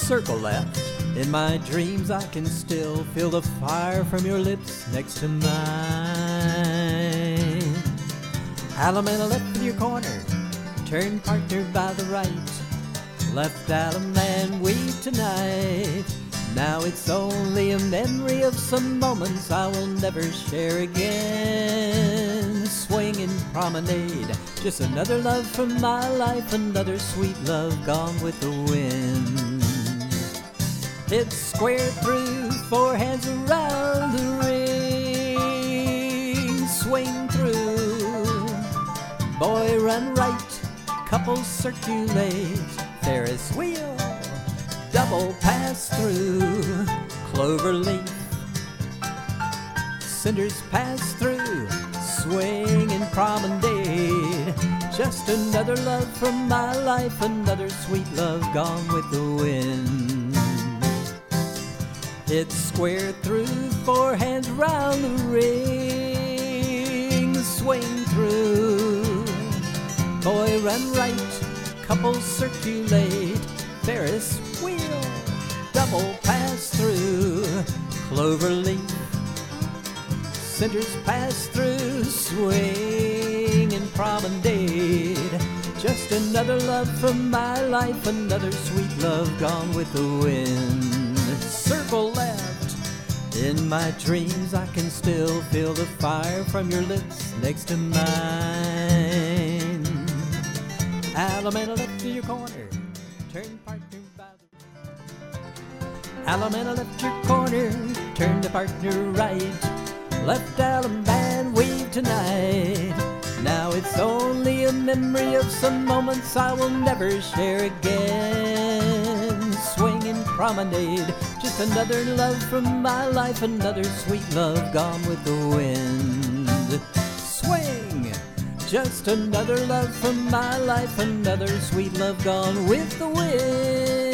circle left. In my dreams I can still feel the fire from your lips next to mine. Alum and a left in your corner, turn partner by the right. Left alum and weave tonight. Now it's only a memory of some moments I will never share again. Swinging promenade, just another love from my life, another sweet love gone with the wind. It's square through, four hands around the ring. Swing through, boy run right, couples circulate. Ferris wheel, double pass through. Clover leaf, cinders pass through. Swing and promenade, just another love from my life, another sweet love gone with the wind. It's square through, four hands round the ring. Swing through, boy run right, couples circulate. Ferris wheel, double pass through. Clover leaf, cinders pass through. Swing and promenade, just another love from my life, another sweet love gone with the wind. Circle left, in my dreams I can still feel the fire from your lips next to mine. Alum and a left to your corner, turn partner by the... Alum and a left your corner, turn to partner right. Left alum and weave tonight. Now it's only a memory of some moments I will never share again. Swing and promenade, just another love from my life, another sweet love gone with the wind. Swing, just another love from my life, another sweet love gone with the wind.